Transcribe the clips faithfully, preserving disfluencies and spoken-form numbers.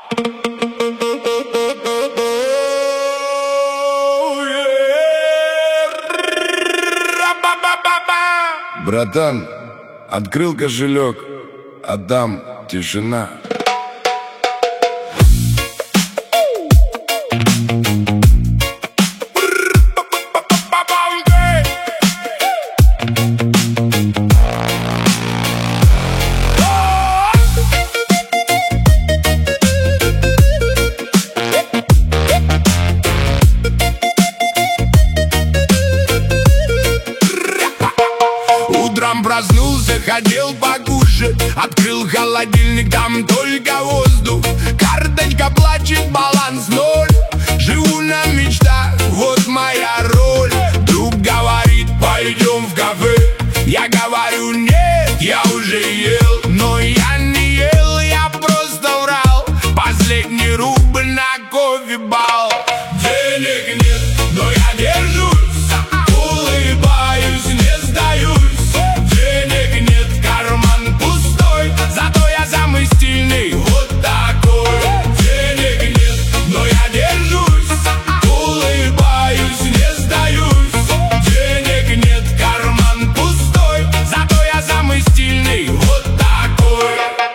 Братан, открыл кошелек, отдам, тишина. Утром проснулся, хотел покушать, открыл холодильник, там только воздух. Карточка плачет, баланс ноль. Живу на мечтах, вот моя роль. Друг говорит, пойдем в кафе. Я говорю, нет, я уже ел. Но я не ел, я просто врал. Последний рубль на кофе бал. Денег нет, но я держусь. Улыбаюсь, не сдаюсь. Денег нет, карман пустой. Зато я самый стильный, вот такой. Денег нет, но я держусь. Улыбаюсь, не сдаюсь. Денег нет, карман пустой. Зато я самый стильный, вот такой.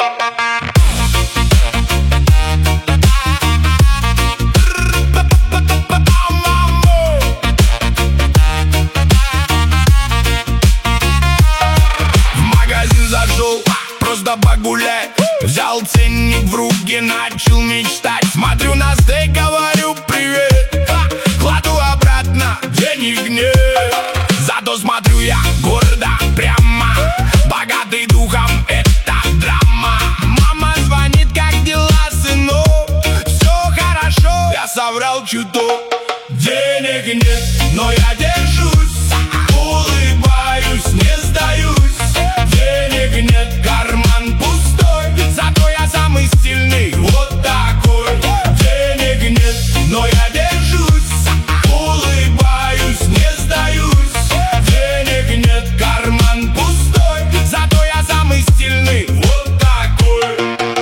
Зашел просто погулять, взял ценник в руки, начал мечтать. Смотрю на стейк, говорю привет, кладу обратно, денег нет. Зато смотрю я гордо, прямо, богатый духом, это драма. Мама звонит, как дела, сынок? Все хорошо, я соврал чуток. Денег нет, но я держусь. Улыбаюсь, не сдаюсь. Денег нет, карман пустой. Зато я самый стильный, вот такой. Денег нет, но я держусь. Улыбаюсь, не сдаюсь. Денег нет, карман пустой. Зато я самый стильный, вот такой.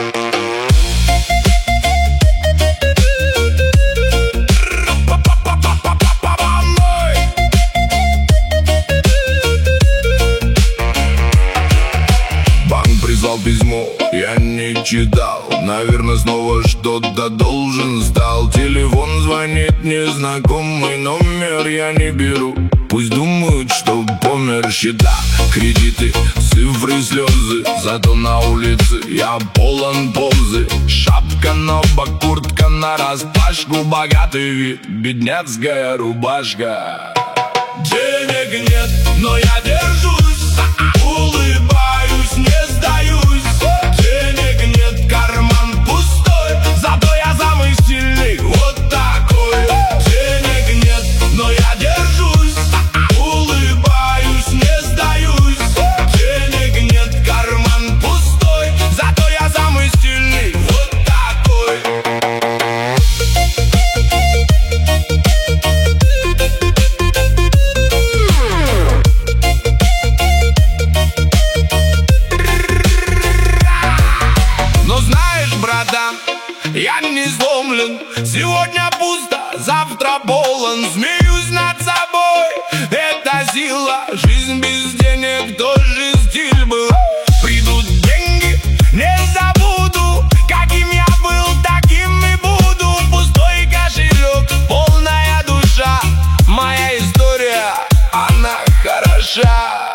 Прислал письмо, я не читал. Наверное, снова что-то должен стал. Телефон звонит, незнакомый номер, я не беру. Пусть думают, что помер. Счета, кредиты, цифры, слезы. Зато на улице я полон позы. Шапка на бок, куртка на распашку. Богатый вид, бедняцкая рубашка. Денег нет, но я держусь. Улыбаюсь, не сдаюсь. Денег нет, карман пустой. Зато я самый стильный, вот такой. Денег нет, но я держусь. Улыбаюсь, не сдаюсь. Денег нет, карман пустой. Зато я самый стильный, вот такой. Я не сломлен, сегодня пусто, завтра полон. Смеюсь над собой, это сила. Жизнь без денег тоже стиль был. Придут деньги, не забуду. Каким я был, таким и буду. Пустой кошелек, полная душа. Моя история, она хороша.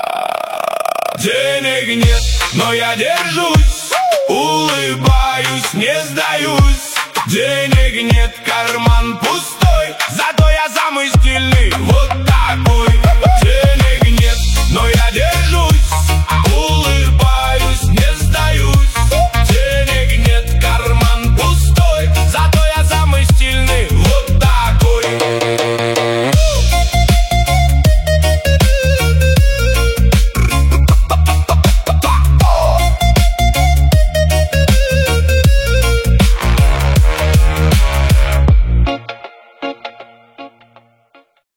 Денег нет, но я держусь. Улыбаюсь, не сдаюсь. Денег нет, карман пустой. Зато я самый стильный, вот